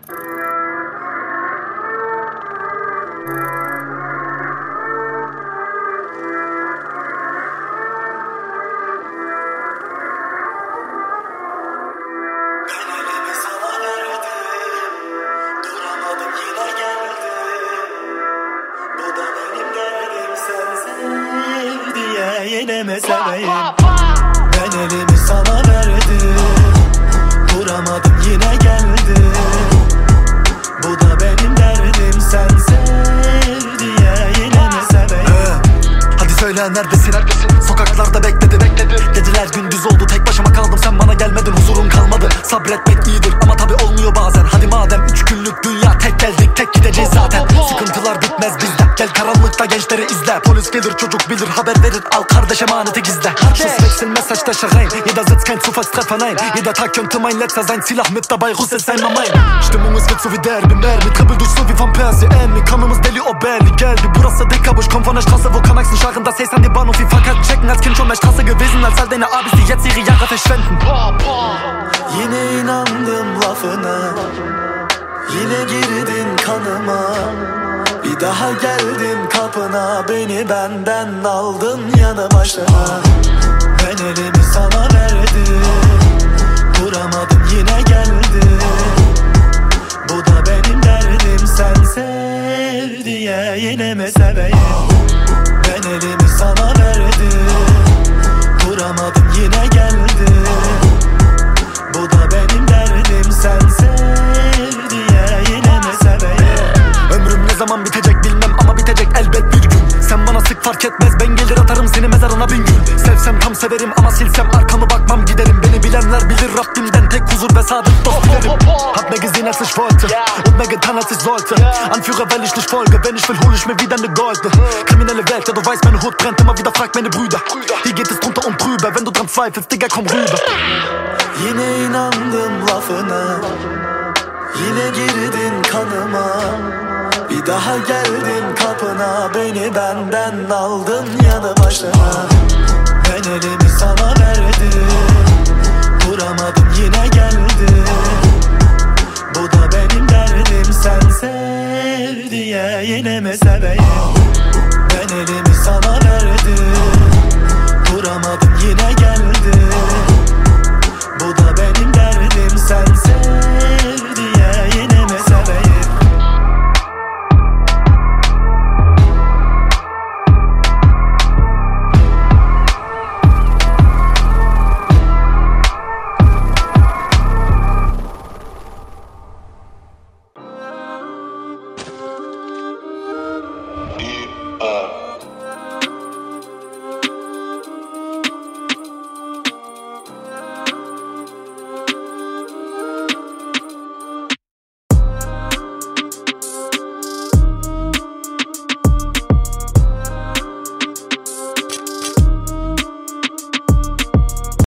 Yeneme seveyim. Ben elimi sana verdim, duramadım yine geldi. Bu da benim derdim, sen sev diye yeneme seveyim. Hadi söyle neredesin? Sokaklarda bekledim. Geceler gündüz oldu, tek başıma kaldım, sen bana gelmedin, huzurun kalmadı. Sabretmek iyidir ama tabi olmuyor bazen. Hadi madem 3 günlük dünya, tek geldik tek gideceğiz zaten. Sıkıntılar bitmez bizde, gel karanlıkta gençleri izle. Polis gelir çocuk bilir, haber verir, al kardeş emaneti gizle. Schuss wechseln, Messer steche rein, jeder sitzt kein Zufallstreffer, nein. Jeder Tag könnte mein letzter sein, Ziel mit dabei, Russ ist sein Mamain. Stimmung ist wird so wie Derby, Mermi, Triple durch so wie Van Persie, Emmy. Kanımız deli o belli, geldi burası dicke, aber ich komm von der Straße, wo Kanaksen scharren, das Haze an die Bahnhof wie Fahrkarten checken. Als Kind schon mehr Straße gewesen, als all deine Abis, die jetzt ihre Jahre verschwenden. Yine inandım lafına, yine girdin kanıma. Bir daha geldim kapına, beni benden aldın yanı başına. Ben elimi sana verdim, duramadım yine geldi. Bu da benim derdim, sen sev diye yeneme seveyim. Ben elimi sana verdim, duramadım yine geldi. Bu da benim derdim, sen sev diye yeneme seveyim. Ömrüm ne zaman bitecek bilmem ama bitecek elbet bir gün. Sen bana sık fark etmez, ben gelir atarım seni mezarına 1000 gün. Sevsem tam severim ama silsem arkamı bakmam giderim. Beni bilenler bilir Rabbimden tek huzur ve sadık dost dilerim. Hab mehr gesehen als ich wollte und mehr getan als ich sollte. Anführer weil ich nicht folge, wenn ich will hol ich mir wieder ne Gold. Kriminelle Welt, ja du weißt meine Hut brennt, immer wieder fragt meine Brüder. Hier geht es drunter und drüber, wenn du dran zweifelst, Digga komm rüber. Yine inandım lafına, yine girdin kanıma. Bir daha geldim kapına, beni benden aldın yanı başına. Ben elimi sana verdim, duramadım yine geldi. Bu da benim derdim, sen sev diye yeneme seveyim.